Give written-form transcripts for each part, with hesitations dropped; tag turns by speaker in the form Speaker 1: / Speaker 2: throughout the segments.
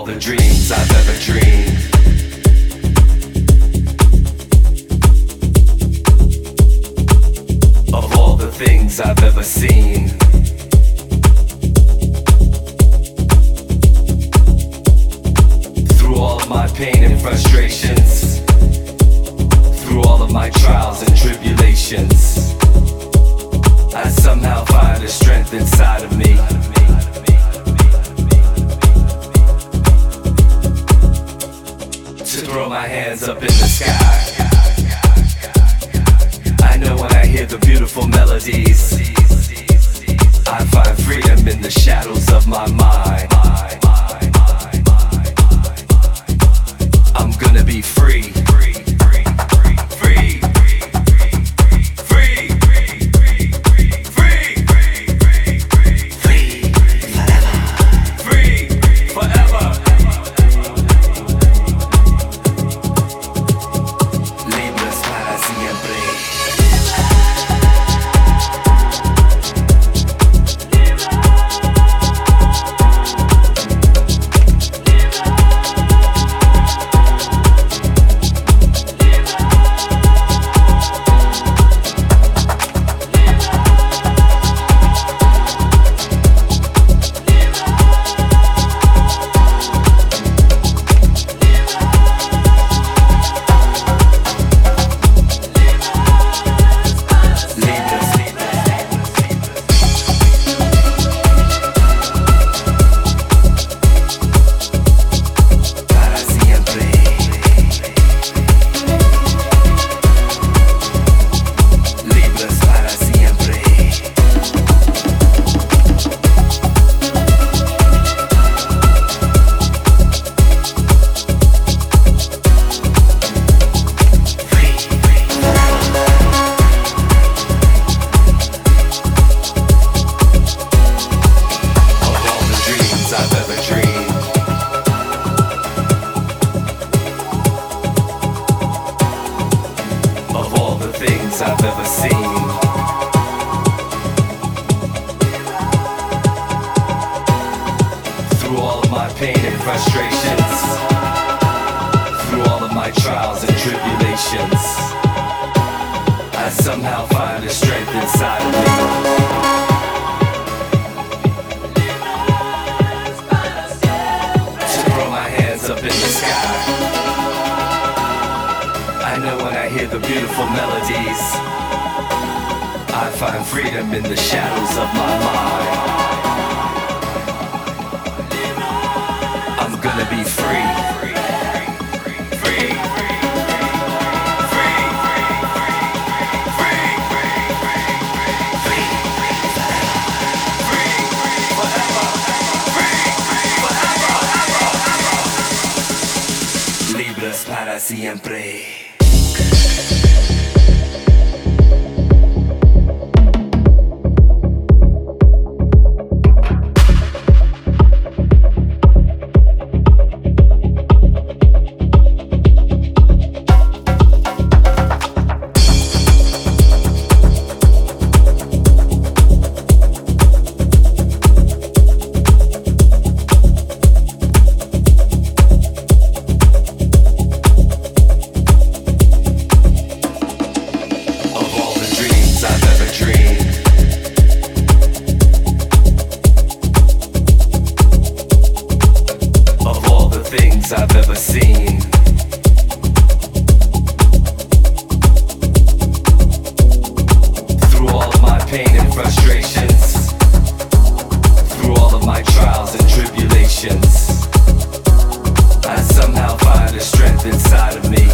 Speaker 1: the dreams I've ever dreamed. Of all the things I've ever seen. Through all of my pain and frustrations, through all of my trials and tribulations, I somehow find a strength inside of me. To throw my hands up in the sky. I know when I hear the beautiful melodies, I find freedom in the shadows of my mind. I'm gonna be free. I've ever seen. Through all of my pain and frustrations, through all of my trials and tribulations, I somehow find a strength inside of me. To throw my hands up in the sky. I know when I hear the beautiful melodies, I find freedom in the shadows of my mind. I'm gonna be free. Libres para siempre. I've ever seen. Through all of my pain and frustrations, through all of my trials and tribulations, I somehow find a strength inside of me.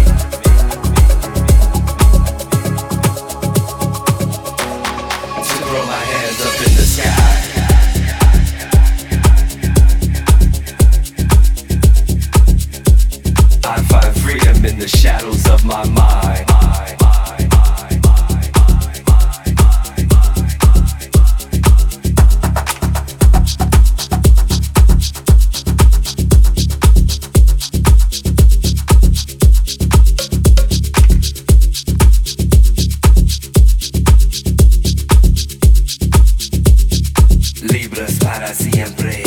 Speaker 1: To throw my hands up in the sky. In the shadows of my mind. Libres para siempre.